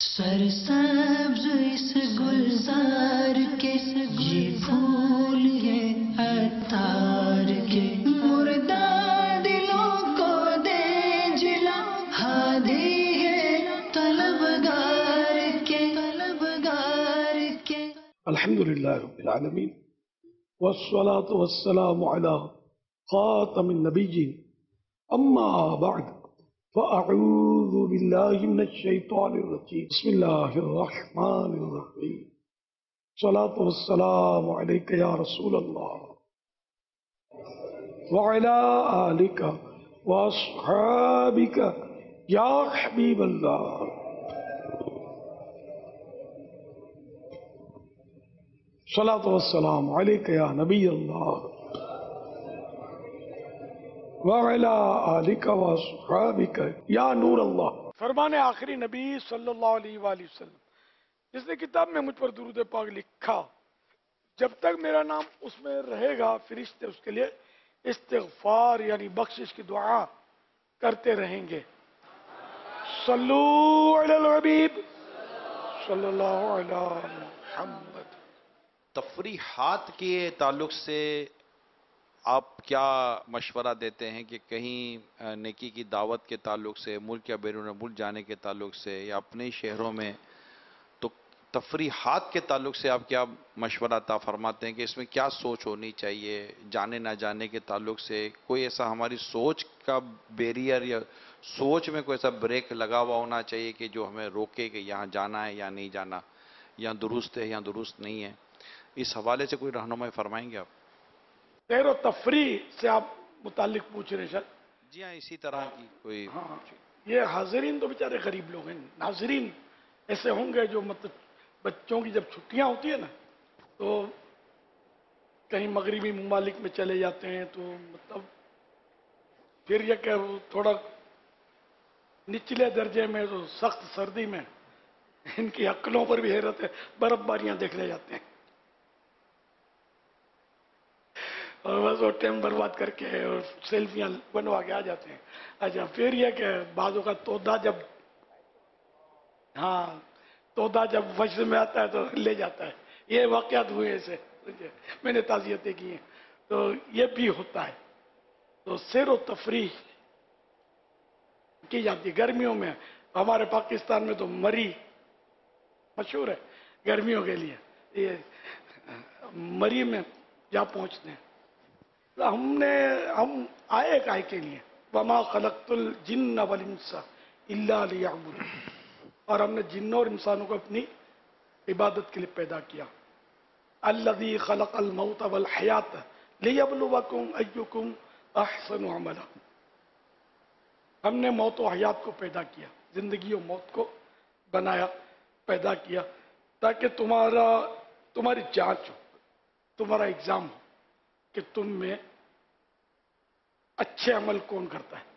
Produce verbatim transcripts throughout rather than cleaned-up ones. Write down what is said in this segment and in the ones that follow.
سرسبز اس گلزار کے یہ پھول ہے عطار کے، مردہ دلوں کو دے جلا، ہادی ہے طلبگار کے طلبگار کے۔ الحمدللہ رب العالمین والصلاة والسلام علی خاتم النبیین، اما بعد فأعوذ باللہ من الشیطان الرجیم، بسم اللہ الرحمن الرحیم، صلاة والسلام علیک یا رسول اللہ وعلی آلک واصحابک یا حبیب اللہ۔ صلاۃ والسلام علیک یا نبی اللہ وعلی آلک واصحابک یا نور اللہ۔ فرمان آخری نبی صلی اللہ علیہ وآلہ وسلم، جس نے کتاب میں مجھ پر درود پاک لکھا، جب تک میرا نام اس میں رہے گا فرشتے اس کے لیے استغفار یعنی بخشش کی دعا کرتے رہیں گے۔ صلو علی الحبیب صلی اللہ علیہ محمد۔ تفریحات کے تعلق سے آپ کیا مشورہ دیتے ہیں کہ کہیں نیکی کی دعوت کے تعلق سے، ملک یا بیرون ملک جانے کے تعلق سے، یا اپنے شہروں میں، تو تفریحات کے تعلق سے آپ کیا مشورہ عطا فرماتے ہیں کہ اس میں کیا سوچ ہونی چاہیے؟ جانے نہ جانے کے تعلق سے کوئی ایسا ہماری سوچ کا بیریئر یا سوچ میں کوئی ایسا بریک لگا ہوا ہونا چاہیے کہ جو ہمیں روکے کہ یہاں جانا ہے یا نہیں جانا، یا درست ہے یا درست نہیں ہے؟ اس حوالے سے کوئی رہنمائی فرمائیں گے آپ؟ سیر و تفریح سے آپ متعلق پوچھ رہے ہیں؟ جی ہاں، اسی طرح کی کوئی۔ ہاں، یہ حاضرین تو بیچارے غریب لوگ ہیں، ناظرین ایسے ہوں گے جو مطلب بچوں کی جب چھٹیاں ہوتی ہیں نا تو کہیں مغربی ممالک میں چلے جاتے ہیں، تو مطلب پھر یہ کہ تھوڑا نچلے درجے میں تو سخت سردی میں ان کی عقلوں پر بھی حیرت ہے، برف باریاں دیکھنے جاتے ہیں اور بس وہ ٹائم برباد کر کے اور سیلفیاں بنوا کے آ جاتے ہیں۔ اچھا، پھر یہ کہ بعضوں کا تودا جب ہاں تودا جب فجر میں آتا ہے تو لے جاتا ہے۔ یہ واقعات ہوئے ایسے، میں نے تعزیتیں کی ہیں، تو یہ بھی ہوتا ہے۔ تو سیر و تفریح کی جاتی ہے گرمیوں میں۔ ہمارے پاکستان میں تو مری مشہور ہے گرمیوں کے لیے، یہ مری میں جا پہنچتے ہیں۔ ہم نے ہم آئے کائے کے لیے، وما خلقت الجن والانس الا لیعبدون، اور ہم نے جنوں اور انسانوں کو اپنی عبادت کے لیے پیدا کیا۔ الذی خلق الموت والحیات لیبلوکم ایکم احسن عملا، ہم نے موت و حیات کو پیدا کیا، زندگی و موت کو بنایا، پیدا کیا، تاکہ تمہارا تمہاری جانچ ہو، تمہارا ایگزام ہو کہ تم میں اچھے عمل کون کرتا ہے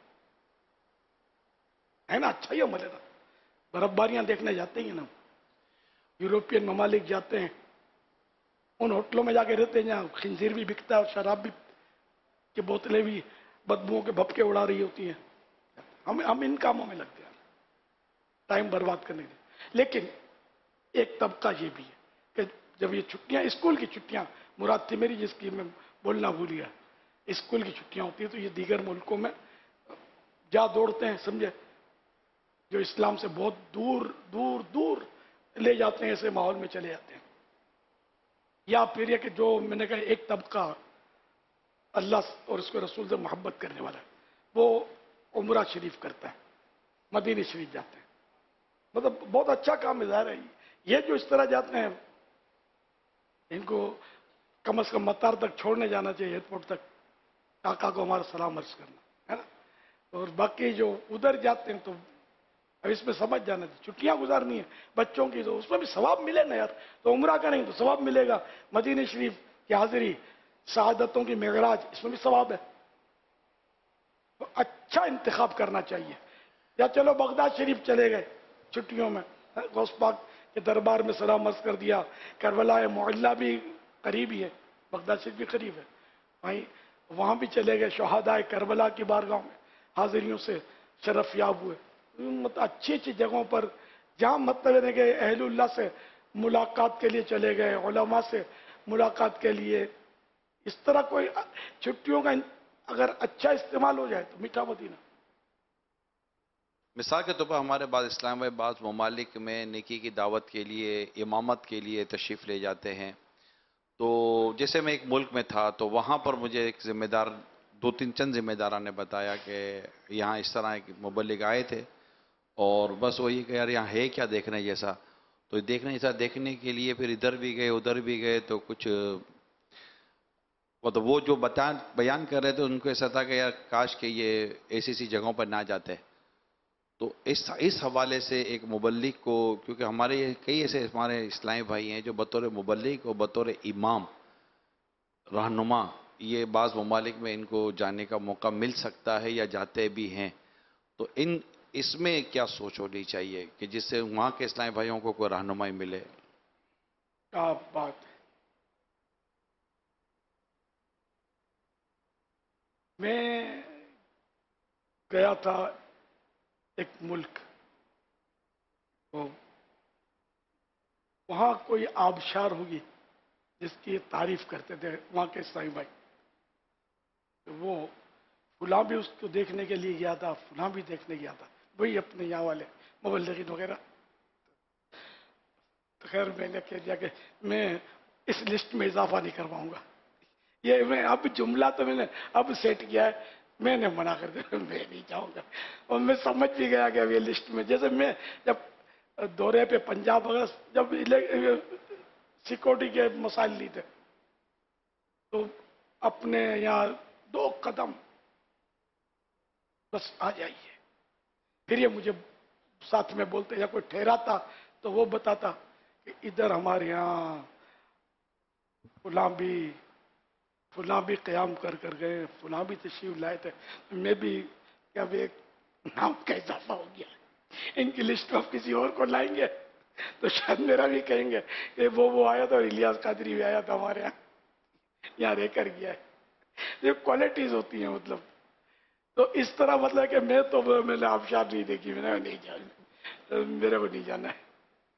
ہے نا؟ اچھا ہی عمل ہے نا۔ برف باریاں دیکھنے جاتے ہیں نا، یوروپین ممالک جاتے ہیں، ان ہوٹلوں میں جا کے رہتے ہیں جہاں خنزیر بھی بکتا ہے اور شراب بھی کی بوتلیں بھی بدبوؤں کے بھپکے اڑا رہی ہوتی ہیں۔ ہم ہم ان کاموں میں لگتے ہیں ٹائم برباد کرنے کے لیے۔ لیکن ایک طبقہ یہ بھی ہے کہ جب یہ چھٹیاں، اسکول کی چھٹیاں مراد تھی میری، جس کی میں بولنا بھول گیا، اسکول کی چھٹیاں ہوتی ہیں تو یہ دیگر ملکوں میں جا دوڑتے ہیں، سمجھے، جو اسلام سے بہت دور دور دور لے جاتے ہیں، ایسے ماحول میں چلے جاتے ہیں۔ یا پھر یہ کہ جو میں نے کہا ایک طبقہ اللہ اور اس کے رسول سے محبت کرنے والا ہے، وہ عمرہ شریف کرتا ہے، مدینہ شریف جاتے ہیں، مطلب بہت اچھا کام ہے۔ ظاہر ہے یہ جو اس طرح جاتے ہیں ان کو کم از کم مطار تک چھوڑنے جانا چاہیے، ایئرپورٹ تک، کاکا کو ہمارا سلام عرض کرنا ہے نا۔ اور باقی جو ادھر جاتے ہیں تو اب اس میں سمجھ جانا چاہیے، چھٹیاں گزارنی ہے بچوں کی تو اس میں بھی ثواب ملے نا یار، تو عمرہ کریں تو ثواب ملے گا، مدینہ شریف کی حاضری، سعادتوں کی معراج، اس میں بھی ثواب ہے۔ تو اچھا انتخاب کرنا چاہیے۔ یا چلو بغداد شریف چلے گئے چھٹیوں میں، غوث پاک کے دربار میں سلام عرض کر دیا، کربلا معلیٰ بھی قریب ہی ہے، بغداد شریف بھی قریب ہے، وہیں وہاں بھی چلے گئے، شہدائے کربلا کی بارگاہ میں حاضریوں سے شرف یاب ہوئے۔ مطلب اچھی اچھی جگہوں پر جہاں مطلب ہے کہ اہل اللہ سے ملاقات کے لیے چلے گئے، علماء سے ملاقات کے لیے، اس طرح کوئی چھٹیوں کا اگر اچھا استعمال ہو جائے تو میٹھا مدینہ. مثال کے طور پر ہمارے بعض اسلام میں بعض ممالک میں نیکی کی دعوت کے لیے، امامت کے لیے تشریف لے جاتے ہیں. تو جیسے میں ایک ملک میں تھا تو وہاں پر مجھے ایک ذمہ دار، دو تین چند ذمہ داروں نے بتایا کہ یہاں اس طرح ایک مبلغ آئے تھے اور بس وہی کہ یار یہاں ہے کیا دیکھنے جیسا. تو دیکھنے جیسا دیکھنے کے لیے پھر ادھر بھی گئے ادھر بھی گئے تو کچھ مطلب وہ جو بتا بیان کر رہے تھے ان کو ایسا تھا کہ یار کاش کہ یہ ایسی ایسی جگہوں پر نہ جاتے. تو اس اس حوالے سے ایک مبلغ کو، کیونکہ ہمارے کئی ایسے ہمارے اسلامی بھائی ہیں جو بطور مبلغ اور بطور امام رہنما یہ بعض ممالک میں ان کو جانے کا موقع مل سکتا ہے یا جاتے بھی ہیں. تو ان اس میں کیا سوچ ہونی چاہیے کہ جس سے وہاں کے اسلامی بھائیوں کو کوئی رہنمائی ملے؟ کیا بات ہے. میں گیا تھا ایک ملک، تو وہاں کوئی آبشار ہوگی جس کی تعریف کرتے تھے وہاں کے اسلامی بھائی. وہ فلاں بھی اس کو دیکھنے کے لیے گیا تھا، فلاں بھی دیکھنے گیا تھا، وہی اپنے یہاں والے مبلغین وغیرہ. تو خیر میں نے کہہ دیا کہ میں اس لسٹ میں اضافہ نہیں کرواؤں گا. یہ میں اب جملہ تو میں نے اب سیٹ کیا ہے، میں نے منع کر دیا میں نہیں جاؤں گا. اور میں سمجھ بھی گیا کہ اب یہ لسٹ میں، جیسے میں جب دورے پہ پنجاب وغیرہ جب سیکورٹی کے مسائل لی تھے تو اپنے یہاں دو قدم بس آ جائیے. پھر یہ مجھے ساتھ میں بولتے یا کوئی ٹھہراتا تو وہ بتاتا کہ ادھر ہمارے یہاں فلاں بھی فلاں بھی قیام کر کر گئے، فلاں بھی تشریف لائے تھے. میں بھی کہ اب ایک نام کا اضافہ ہو گیا، ان کی لسٹ میں کسی اور کو لائیں گے تو شاید میرا بھی کہیں گے کہ وہ وہ آیا تھا اور الیاس قادری بھی آیا تھا ہمارے یہاں یہاں رہ کر گیا ہے. یہ کوالٹیز ہوتی ہیں مطلب. تو اس طرح مطلب کہ میں تو میں نے آبشار نہیں دیکھی، میں نے نہیں جانا، میرے کو نہیں جانا ہے.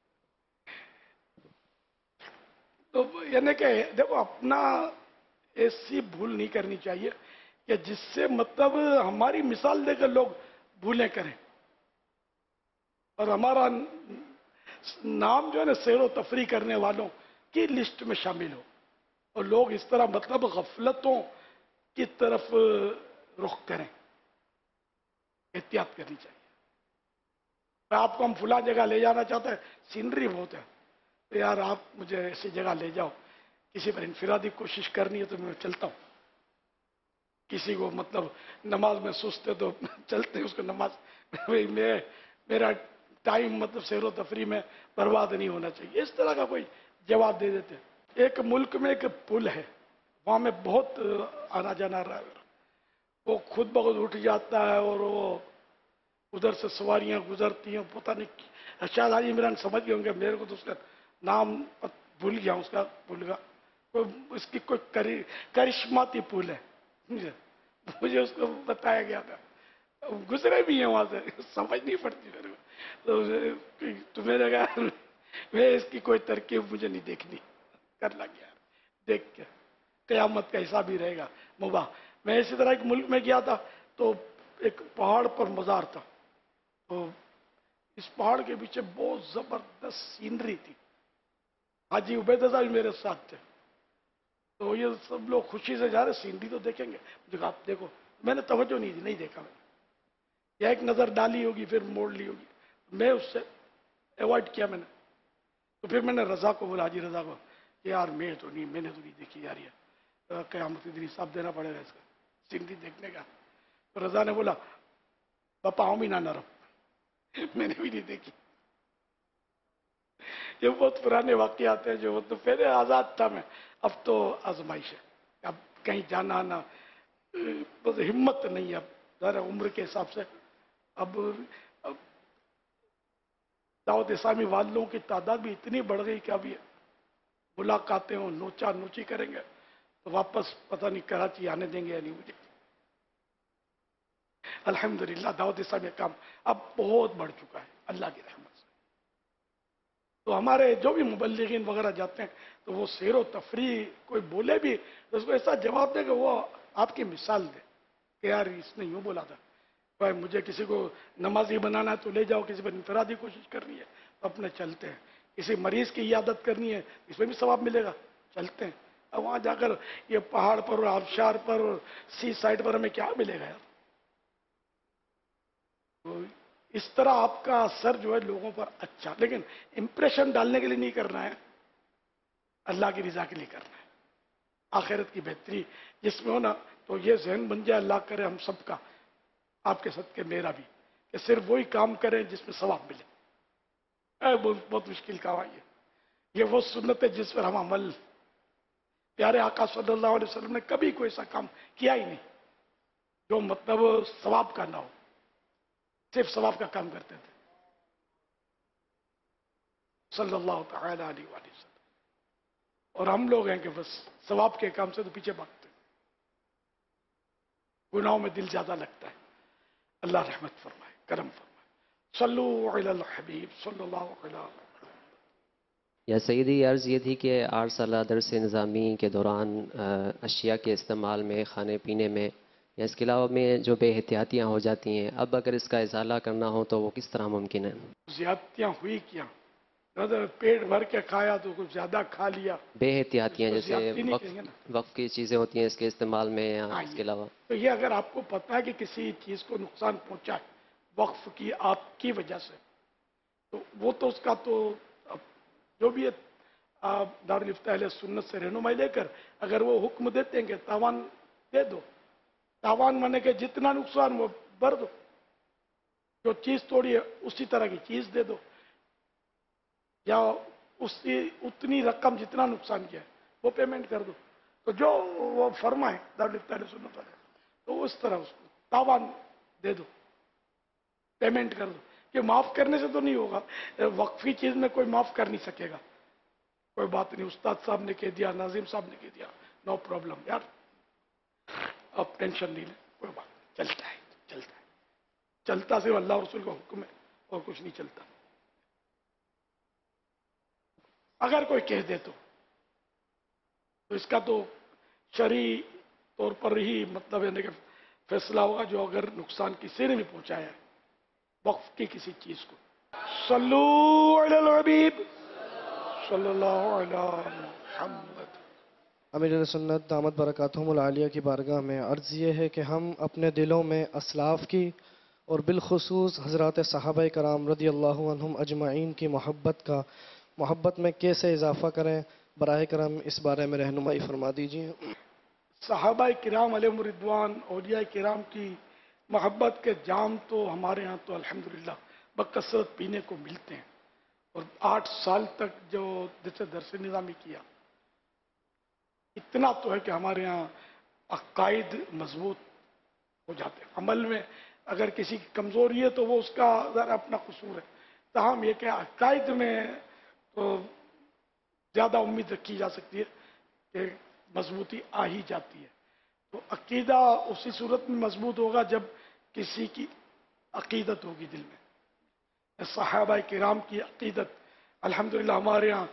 تو یعنی کہ دیکھو اپنا ایسی بھول نہیں کرنی چاہیے کہ جس سے مطلب ہماری مثال دے کر لوگ بھولیں کریں اور ہمارا نام جو ہے نا سیر و تفریح کرنے والوں کی لسٹ میں شامل ہو اور لوگ اس طرح مطلب غفلتوں کی طرف رخ کریں. احتیاط کرنی چاہیے. آپ کو ہم فلاں جگہ لے جانا چاہتے ہیں، سینری بہت ہے تو یار آپ مجھے ایسی جگہ لے جاؤ. کسی پر انفرادی کوشش کرنی ہے تو میں چلتا ہوں. کسی کو مطلب نماز میں سست ہے تو چلتے ہیں اس کو نماز میں میرا ٹائم مطلب سیر و تفریح میں برباد نہیں ہونا چاہیے. اس طرح کا کوئی جواب دے دیتے. ایک ملک میں ایک پل ہے، وہاں میں بہت آنا جانا رہا ہے، وہ خود بخود اٹھ جاتا ہے اور وہ ادھر سے سواریاں گزرتی ہیں. پتہ نہیں شاید حاجی عمران سمجھ گئے ہوں گے، میرے کو تو اس کا نام بھول گیا اس کا پل کا. اس کی کوئی کرشماتی پل ہے، مجھے اس کو بتایا گیا تھا. گزرے بھی ہیں وہاں سے، سمجھ نہیں پڑتی میرے کو. تو میرے کہا میں اس کی کوئی ترکیب مجھے نہیں دیکھنی، کر لگ گیا دیکھ کے قیامت کا حساب ہی رہے گا مباح. میں اسی طرح ایک ملک میں گیا تھا تو ایک پہاڑ پر مزار تھا. تو اس پہاڑ کے پیچھے بہت زبردست سینری تھی. حاجی عبید صاحب بھی میرے ساتھ تھے. تو یہ سب لوگ خوشی سے جا رہے، سینری تو دیکھیں گے. مجھے کہا آپ دیکھو، میں نے توجہ نہیں دی، نہیں دیکھا میں نے. یا ایک نظر ڈالی ہوگی پھر موڑ لی ہوگی، میں اس سے ایوائڈ کیا میں نے. تو پھر میں نے رضا کو بولا، حاجی رضا کو کہ یار میں تو نہیں، میں نے تو نہیں دیکھی یار، یہ قیامت کے دن حساب دینا پڑے گا اس کا سینری دیکھنے کا. تو رضا نے بولا پپا ہم ہی نہ نرم، میں نے بھی نہیں دیکھی. یہ بہت پرانے واقعات ہیں جو تو پہلے آزاد تھا میں، اب تو آزمائش ہے. اب کہیں جانا نہ بس ہمت نہیں ہے اب ذرا عمر کے حساب سے. اب اب دعوت اسلامی والوں کی تعداد بھی اتنی بڑھ گئی کہ اب یہ ملاقاتیں ہوں، نوچا نوچی کریں گے تو واپس پتہ نہیں کراچی آنے دیں گے یا نہیں مجھے. الحمدللہ دعوت اسلامی کام اب بہت بڑھ چکا ہے اللہ کی رحمت سے. تو ہمارے جو بھی مبلغین وغیرہ جاتے ہیں تو وہ سیر و تفریح کوئی بولے بھی تو اس کو ایسا جواب دے کہ وہ آپ کی مثال دے کہ یار اس نے یوں بولا تھا، بھائی مجھے کسی کو نمازی بنانا ہے تو لے جاؤ، کسی پر انفرادی کوشش کرنی ہے تو اپنے چلتے ہیں، کسی مریض کی عیادت کرنی ہے اس میں بھی ثواب ملے گا، چلتے ہیں۔ اب وہاں جا کر یہ پہاڑ پر اور آبشار پر اور سی سائڈ پر ہمیں کیا ملے گا یار؟ تو اس طرح آپ کا اثر جو ہے لوگوں پر اچھا، لیکن امپریشن ڈالنے کے لیے نہیں کرنا ہے، اللہ کی رضا کے لیے کرنا ہے، آخرت کی بہتری جس میں ہو نا، تو یہ ذہن بن جائے، اللہ کرے ہم سب کا، آپ کے صدقے میرا بھی، کہ صرف وہی کام کریں جس میں ثواب ملے۔ اے بہت بہت مشکل کام ہے یہ وہ سنت ہے جس پر ہم عمل، پیارے آقا صلی اللہ علیہ وسلم نے کبھی کوئی ایسا کام کیا ہی نہیں جو مطلب ثواب کا نہ ہو، صرف ثواب کا کام کرتے تھے صلی اللہ تعالی علیہ وآلہ وسلم۔ اور ہم لوگ ہیں کہ بس ثواب کے کام سے تو پیچھے بھاگتے ہیں، گناہوں میں دل زیادہ لگتا ہے۔ اللہ رحمت فرمائے، کرم فرمائے، صلو علی الحبیب صلی اللہ علیہ وسلم۔ یا سیدی، عرض یہ تھی کہ آٹھ سالہ درس نظامی کے دوران اشیاء کے استعمال میں، کھانے پینے میں یا اس کے علاوہ میں جو بے احتیاطیاں ہو جاتی ہیں، اب اگر اس کا ازالہ کرنا ہو تو وہ کس طرح ممکن ہے؟ زیادتیاں ہوئی کیا؟ اگر پیٹ بھر کے کھایا تو کچھ زیادہ کھا لیا، بے احتیاطیاں اس کو جیسے زیادتی نہیں وقف کہیں گے نا۔ وقف کی چیزیں ہوتی ہیں اس کے استعمال میں یا ہاں، اس کے یہ علاوہ؟ تو یہ اگر آپ کو پتا ہے کہ کسی چیز کو نقصان پہنچا ہے وقف کی آپ کی وجہ سے، تو وہ تو اس کا تو اب جو بھی آپ دارالفتہ اہل سنت سے رہنمائی لے کر اگر وہ حکم دیتے ہیں کہ تاوان دے دو، تاوان مانے کہ جتنا نقصان وہ بھر دو، جو چیز توڑی ہے اسی طرح کی چیز دے دو، یا اسی اتنی رقم جتنا نقصان کیا ہے وہ پیمنٹ کر دو، تو جو وہ فرمائے دارالفتہ اہل سنت والے تو اس طرح اس کو تاوان دے دو، پیمنٹ کر دو، کہ معاف کرنے سے تو نہیں ہوگا، وقفی چیز میں کوئی معاف کر نہیں سکے گا، کوئی بات نہیں، استاد صاحب نے کہہ دیا، ناظم صاحب نے کہہ دیا، نو پرابلم یار، اب ٹینشن نہیں لیں، کوئی بات نہیں، چلتا ہے چلتا ہے چلتا صرف اللہ رسول کا حکم ہے اور کچھ نہیں چلتا۔ اگر کوئی کہہ دے تو تو اس کا تو شرعی طور پر ہی مطلب ہے کہ فیصلہ ہوگا، جو اگر نقصان کسی نے بھی پہنچایا ہے وقف کی کسی چیز کو۔ صلو علی الحبیب صلی اللہ علی محمد۔ امیر سنت دامت برکاتہم العالیہ کی بارگاہ میں عرض یہ ہے کہ ہم اپنے دلوں میں اسلاف کی اور بالخصوص حضرات صحابہ کرام رضی اللہ عنہم اجمعین کی محبت کا محبت میں کیسے اضافہ کریں؟ براہ کرم اس بارے میں رہنمائی فرما دیجیے۔ صحابہ کرام علیہم رضوان، اولیاء کرام کی محبت کے جام تو ہمارے ہاں تو الحمدللہ بکثرت پینے کو ملتے ہیں، اور آٹھ سال تک جو جیسے درس نظامی کیا، اتنا تو ہے کہ ہمارے ہاں عقائد مضبوط ہو جاتے ہیں۔ عمل میں اگر کسی کی کمزوری ہے تو وہ اس کا ذرا اپنا قصور ہے، تاہم یہ کہ عقائد میں تو زیادہ امید رکھی جا سکتی ہے کہ مضبوطی آ ہی جاتی ہے۔ تو عقیدہ اسی صورت میں مضبوط ہوگا جب کسی کی عقیدت ہوگی دل میں۔ صحابہ کرام کی عقیدت الحمدللہ ہمارے ہاں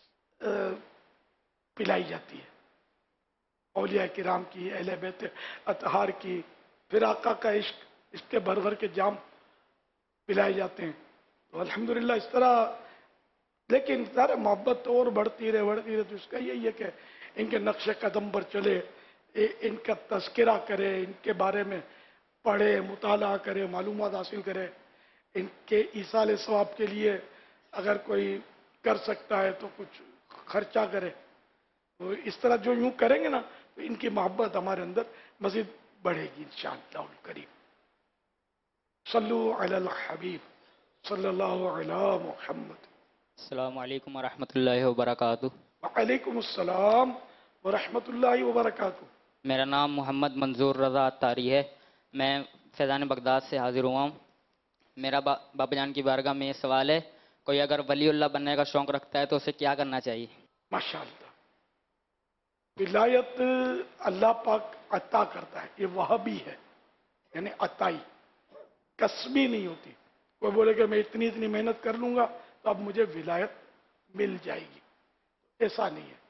پلائی جاتی ہے، اولیاء کرام کی، اہل بیت اطہار کی، پھر آقا کا عشق، اس کے بھر بھر کے جام پلائے جاتے ہیں، تو الحمدللہ اس طرح۔ لیکن ذرا محبت اور بڑھتی رہے بڑھتی رہے تو اس کا یہی ہے کہ ان کے نقش قدم پر چلے، ان کا تذکرہ کرے، ان کے بارے میں پڑھے، مطالعہ کرے، معلومات حاصل کرے، ان کے ایصال ثواب کے لیے اگر کوئی کر سکتا ہے تو کچھ خرچہ کرے، تو اس طرح جو یوں کریں گے نا تو ان کی محبت ہمارے اندر مزید بڑھے گی انشاءاللہ الکریم۔ صلو علی الحبیب صلی اللہ علی محمد۔ السلام علیکم ورحمۃ اللہ وبرکاتہ۔ وعلیکم السلام ورحمۃ اللہ وبرکاتہ۔ میرا نام محمد منظور رضا اتاری ہے، میں فیضان بغداد سے حاضر ہوا ہوں۔ میرا با بابا جان کی بارگاہ میں یہ سوال ہے، کوئی اگر ولی اللہ بننے کا شوق رکھتا ہے تو اسے کیا کرنا چاہیے؟ ماشاءاللہ، ولایت اللہ پاک عطا کرتا ہے، یہ وہابی ہے، یعنی عطائی، کسبی نہیں ہوتی۔ کوئی بولے کہ میں اتنی اتنی محنت کر لوں گا تو اب مجھے ولایت مل جائے گی. ایسا نہیں ہے.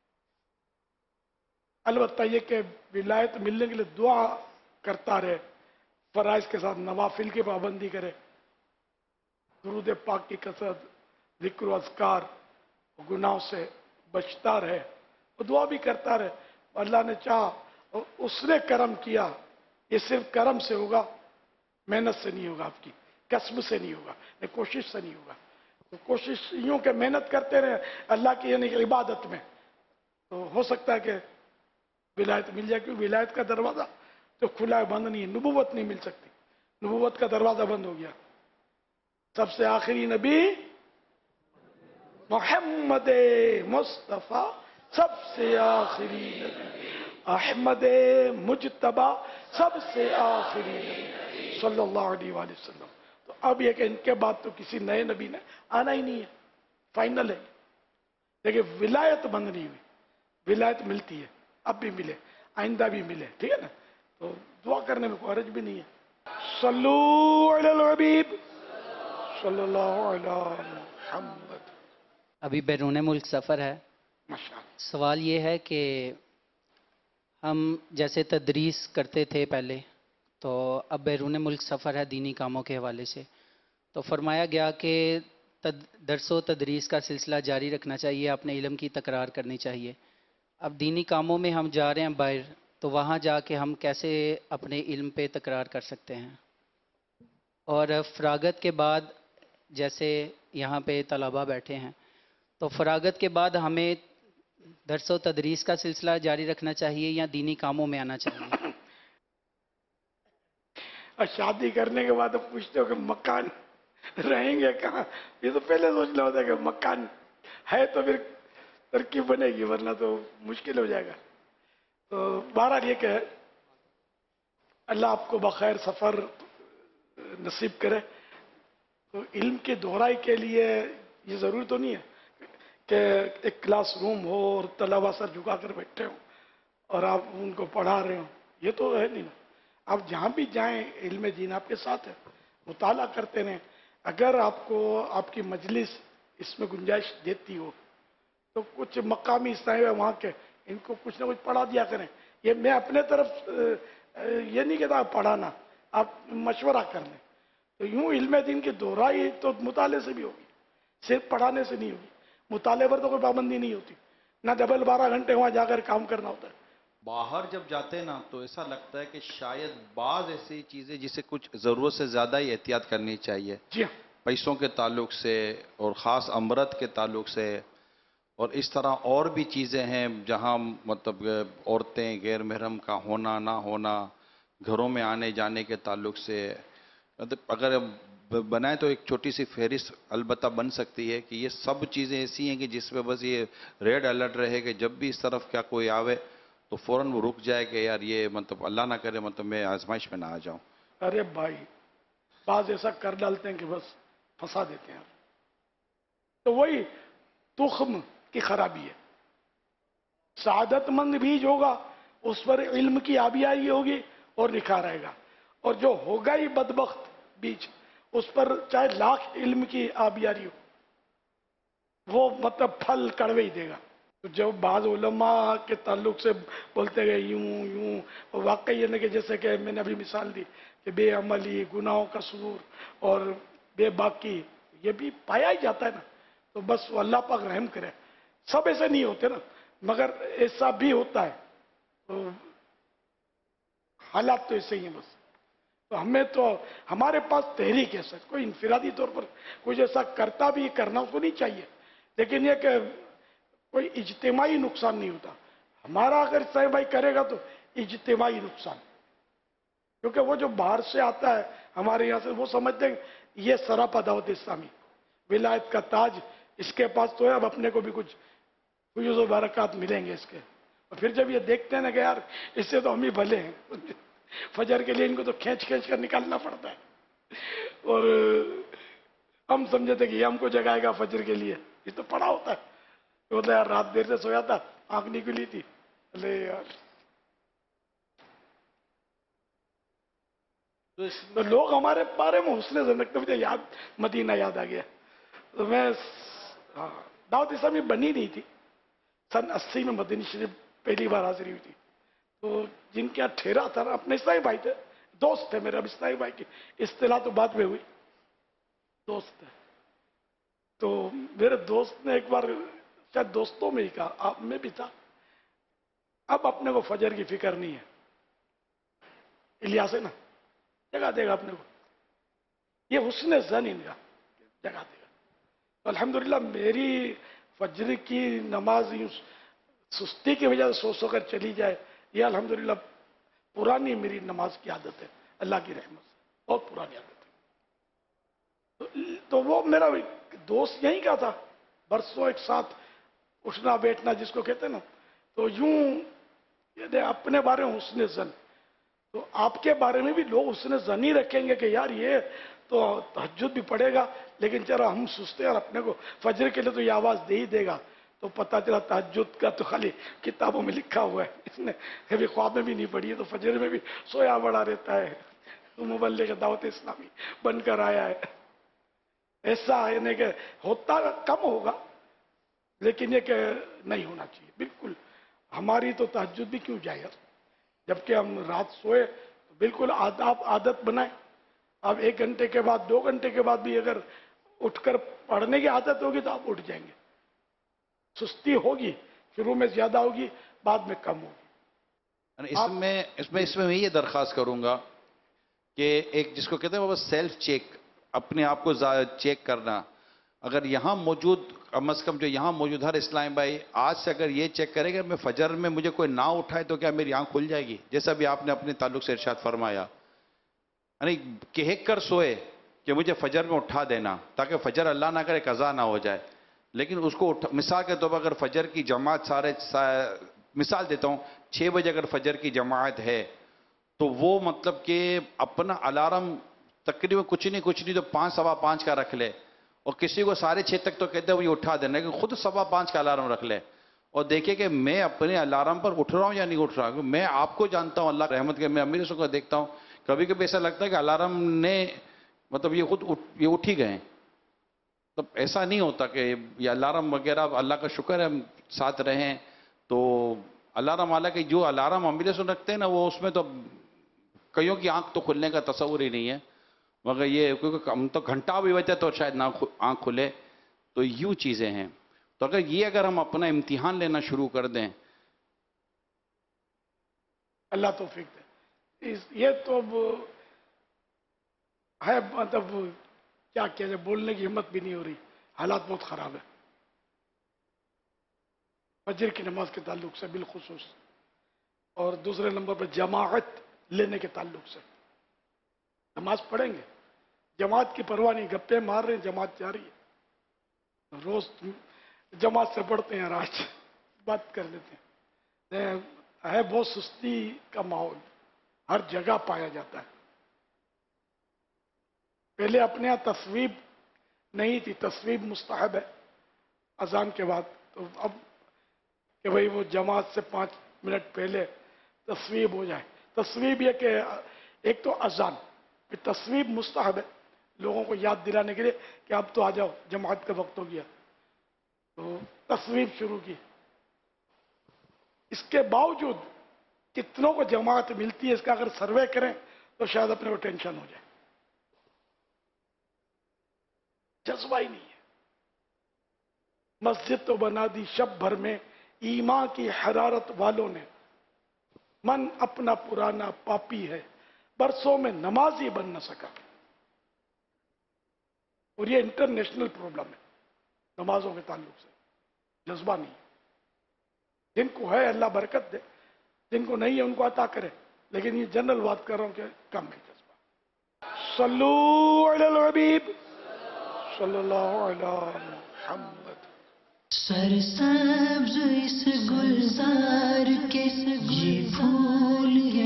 البتہ یہ کہ ولایت ملنے کے لیے دعا کرتا رہے، فرائض کے ساتھ نوافل کی پابندی کرے، درود پاک کی کثرت، ذکر و اذکار، گناہوں سے بچتا رہے، وہ دعا بھی کرتا رہے. اللہ نے چاہا اور اس نے کرم کیا. یہ صرف کرم سے ہوگا، محنت سے نہیں ہوگا، آپ کی کسب سے نہیں ہوگا، کوشش سے نہیں ہوگا. تو کوشش یوں کہ محنت کرتے رہے اللہ کی یعنی عبادت میں، تو ہو سکتا ہے کہ ولایت مل جائے. کیونکہ ولایت کا دروازہ تو کھلا ہے، بند نہیں ہے. نبوت نہیں مل سکتی، نبوت کا دروازہ بند ہو گیا. سب سے آخری نبی محمد مصطفیٰ، سب سے آخری نبی احمد مجتبی، سب سے آخری نبی صلی اللہ علیہ وآلہ وسلم. تو اب یہ کہ ان کے بعد تو کسی نئے نبی نے آنا ہی نہیں ہے، فائنل ہے. لیکن ولایت بند نہیں ہوئی، ولایت ملتی ہے، اب بھی ملے، آئندہ بھی ملے. ٹھیک ہے نا؟ تو دعا کرنے میں کوئی حرج بھی نہیں ہے. صلو علی الحبیب صلی اللہ علیہ محمد. ابھی بیرون ملک سفر ہے. ماشاء اللہ. سوال یہ ہے کہ ہم جیسے تدریس کرتے تھے پہلے، تو اب بیرون ملک سفر ہے دینی کاموں کے حوالے سے، تو فرمایا گیا کہ تد درس و تدریس کا سلسلہ جاری رکھنا چاہیے، اپنے علم کی تکرار کرنی چاہیے. اب دینی کاموں میں ہم جا رہے ہیں باہر، تو وہاں جا کے ہم کیسے اپنے علم پہ تکرار کر سکتے ہیں؟ اور فراغت کے بعد جیسے یہاں پہ طلباء بیٹھے ہیں، تو فراغت کے بعد ہمیں درس و تدریس کا سلسلہ جاری رکھنا چاہیے یا دینی کاموں میں آنا چاہیے؟ اور شادی کرنے کے بعد اب پوچھتے ہو کہ مکان رہیں گے کہاں؟ یہ تو پہلے سوچنا ہوتا ہے کہ مکان ہے تو پھر ترکیب بنے گی، ورنہ تو مشکل ہو جائے گا. تو بہرحال یہ کہ اللہ آپ کو بخیر سفر نصیب کرے. تو علم کی دہرائی کے لیے یہ ضروری تو نہیں ہے کہ ایک کلاس روم ہو اور طلباء سر جھکا کر بیٹھے ہوں اور آپ ان کو پڑھا رہے ہوں. یہ تو ہے نہیں نا. آپ جہاں بھی جائیں علم دین آپ کے ساتھ ہے، مطالعہ کرتے رہیں. اگر آپ کو آپ کی مجلس اس میں گنجائش دیتی ہو تو کچھ مقامی صاحب وہاں کے ان کو کچھ نہ کچھ پڑھا دیا کریں. یہ میں اپنے طرف یہ نہیں کہتا پڑھانا، آپ مشورہ کر لیں. تو یوں علم دین کی دہرائی تو مطالعے سے بھی ہوگی، صرف پڑھانے سے نہیں ہوگی. مطالعے پر تو کوئی پابندی نہیں ہوتی، نہ ڈبل بارہ گھنٹے وہاں جا کر کام کرنا ہوتا ہے. باہر جب جاتے ہیں نا تو ایسا لگتا ہے کہ شاید بعض ایسی چیزیں جسے کچھ ضرورت سے زیادہ ہی احتیاط کرنی چاہیے، جی ہاں، پیسوں کے تعلق سے اور خاص امرت کے تعلق سے، اور اس طرح اور بھی چیزیں ہیں جہاں مطلب عورتیں غیر محرم کا ہونا نہ ہونا، گھروں میں آنے جانے کے تعلق سے. مطلب اگر بنائے تو ایک چھوٹی سی فہرست البتہ بن سکتی ہے کہ یہ سب چیزیں ایسی ہیں کہ جس پہ بس یہ ریڈ الرٹ رہے کہ جب بھی اس طرف کیا کوئی آوے تو فوراً وہ رک جائے کہ یار یہ مطلب اللہ نہ کرے مطلب میں آزمائش میں نہ آ جاؤں. ارے بھائی بعض ایسا کر ڈالتے ہیں کہ بس پھنسا دیتے ہیں. تو وہی تخم کی خرابی ہے. سعادت مند بیج ہوگا اس پر علم کی آبیائی ہوگی اور نکھار آئے گا، اور جو ہوگا ہی بدبخت بیج اس پر چاہے لاکھ علم کی آبیاری ہو وہ مطلب پھل کڑوے ہی دے گا. تو جو بعض علماء کے تعلق سے بولتے گئے یوں یوں، واقعی یہ نہیں کہ جیسے کہ میں نے ابھی مثال دی کہ بے عملی، گناہوں کا سرور اور بے باکی یہ بھی پایا ہی جاتا ہے نا. تو بس وہ اللہ پاک رحم کرے. سب ایسے نہیں ہوتے نا، مگر ایسا بھی ہوتا ہے. تو حالات تو ایسے ہی ہیں بس. تو ہمیں تو ہمارے پاس تحریک ہے سر، کوئی انفرادی طور پر کوئی جیسا کرتا بھی کرنا اس کو نہیں چاہیے، لیکن یہ کہ کوئی اجتماعی نقصان نہیں ہوتا. ہمارا اگر صاحب بھائی کرے گا تو اجتماعی نقصان، کیونکہ وہ جو باہر سے آتا ہے ہمارے یہاں سے وہ سمجھتے ہیں یہ سراپا دعوت اسلامی، ولایت کا تاج اس کے پاس تو ہے، اب اپنے کو بھی کچھ فیوز و برکات ملیں گے اس کے. اور پھر جب یہ دیکھتے ہیں نا کہ یار اس سے تو ہم ہی بھلے ہیں، فجر کے لیے ان کو تو کھینچ کھینچ کر نکالنا پڑتا ہے، اور ہم سمجھتے کہ یہ ہم کو جگائے گا فجر کے لیے. یہ تو پڑا ہوتا ہے. مطلب یار رات دیر سے سویا تھا، آنکھ نکلی تھی، ارے یار. تو لوگ ہمارے بارے میں حسن سے رکھتے. مجھے یاد مدینہ یاد آ گیا. تو میں ہاں दावत इस्लामी बनी नहीं थी, सन अस्सी में मदीना शरीफ पहली बार हाजिर हुई थी। तो जिनके यहाँ ठहरा था अपने इस्लामी भाई थे, दोस्त थे मेरे, अब इस्लामी भाई की इस्तिलाह तो बाद में हुई, दोस्त थे। तो मेरे दोस्त ने एक बार शायद दोस्तों में ही कहा, आप में भी था, अब अपने को फजर की फिक्र नहीं है, इलियास है ना, जगा देगा अपने को, ये हुस्न ज़न इनका जगा देगा। तो अल्हम्दुलिल्लाह मेरी फजर की नमाज यूं सुस्ती की वजह से सो सो कर चली जाए, ये अल्हम्दुलिल्लाह पुरानी मेरी नमाज की आदत है, अल्लाह की रहमत से बहुत पुरानी आदत है। तो, तो वो मेरा दोस्त यहीं का था, बरसों एक साथ उठना बैठना जिसको कहते हैं ना, तो यूं यदि अपने बारे में हुस्न ज़न, तो आपके बारे में भी लोग हुस्न ज़न ही रखेंगे कि यार ये तो तहज्जुद भी पड़ेगा, लेकिन जरा हम सुस्ते और अपने को फजर के लिए तो ये आवाज़ दे ही देगा। तो पता चला तहज्जुद का तो खाली किताबों में लिखा हुआ है, इसने कभी ख्वाब में भी नहीं पढ़ी है, तो फजर में भी सोया बड़ा रहता है, तो मुबल्लिग दावत इस्लामी बनकर आया है। ऐसा यानी कि होता कम होगा, लेकिन ये कि नहीं होना चाहिए बिल्कुल। हमारी तो तहज्जुद भी क्यों जाए यार, जबकि हम रात सोए तो बिल्कुल आदाब आदत बनाए। अब एक घंटे के बाद दो घंटे के बाद भी अगर उठकर पढ़ने की आदत होगी तो आप उठ जाएंगे। सुस्ती होगी, शुरू में ज्यादा होगी, बाद में कम होगी। इसमें इसमें इसमें मैं ये दरख्वास्त करूंगा कि एक जिसको कहते हैं वो सेल्फ चेक, अपने आप को चेक करना, अगर यहाँ मौजूद कम अज कम जो यहाँ मौजूद हर इस्लामी भाई आज से अगर ये चेक करेगा मैं फजर में मुझे कोई ना उठाए तो क्या मेरी आंख खुल जाएगी, जैसा भी आपने अपने ताल्लुक से इरशाद फरमाया, यानी कहक कर सोए कि मुझे फजर में उठा देना ताकि फजर अल्लाह ना करे कज़ा ना हो जाए। लेकिन उसको उठा, मिसाल के तौर पर अगर फजर की जमात सारे सा, मिसाल देता हूँ छः बजे अगर फजर की जमात है तो वो मतलब कि अपना अलार्म तकरीबन कुछ नहीं कुछ नहीं तो पाँच सवा पाँच का रख ले, और किसी को साढ़े छः तक तो कहते हैं वो उठा देना, लेकिन खुद सवा पाँच का अलार्म रख ले और देखे कि मैं अपने अलार्म पर उठ रहा हूँ या नहीं उठ रहा हूँ। मैं आपको जानता हूँ अल्लाह रहमत के, मैं अमीर को देखता हूँ कभी कभी ऐसा लगता है कि अलार्म ने मतलब ये खुद उठ, ये उठ ही गए। तब ऐसा नहीं होता कि ये अलार्म वगैरह, अल्लाह का शुक्र है हम साथ रहें। तो अलार्म वाला कि जो अलार्म अमीर से रखते हैं ना वो उसमें तो कईयों की आंख तो खुलने का तस्वुर ही नहीं है, मगर ये क्योंकि हम तो घंटा भी बचे तो शायद ना आंख खुले। तो यूं चीजें हैं। तो अगर ये अगर हम अपना इम्तिहान लेना शुरू कर दें, अल्लाह तौफीक दे। इस ये तो है, मतलब क्या किया जाए, बोलने की हिम्मत भी नहीं हो रही, हालात बहुत खराब है फजर की नमाज के ताल्लुक से बिलखुसूस, और दूसरे नंबर पर जमाअत लेने के ताल्लुक से। नमाज पढ़ेंगे, जमात की परवाह नहीं, गप्पे मार रहे हैं, जमात जा रही है, रोज जमात से पढ़ते हैं, राज बात कर लेते हैं। है बहुत सुस्ती का माहौल हर जगह पाया जाता है। पहले अपने यहाँ तस्वीब नहीं थी, तस्वीब मुस्तहब है अजान के बाद, तो अब कि भाई वो जमात से पाँच मिनट पहले तस्वीब हो जाए। तस्वीब ये कि एक तो अजान, फिर तस्वीब मुस्तहब है लोगों को याद दिलाने के लिए कि अब तो आ जाओ जमात का वक्त हो गया, तो तस्वीब शुरू की। इसके बावजूद कितनों को जमात मिलती है इसका अगर सर्वे करें तो शायद अपने को टेंशन हो जाए। जज्बा ही नहीं है। मस्जिद तो बना दी शब भर में ईमान की हरारत वालों ने, मन अपना पुराना पापी है बरसों में नमाजी बन न सका। और ये इंटरनेशनल प्रॉब्लम है नमाजों के ताल्लुक से, जज्बा नहीं। जिनको है अल्लाह बरकत दे, जिनको नहीं है उनको अता करे, लेकिन ये जनरल बात कर रहा हूं कि कम है जज्बा। सल्लू अलल हबीब सल्लल्लाहु अलैहि मुहम्मद। सरसब्ज इस गुलजार के ये फूल है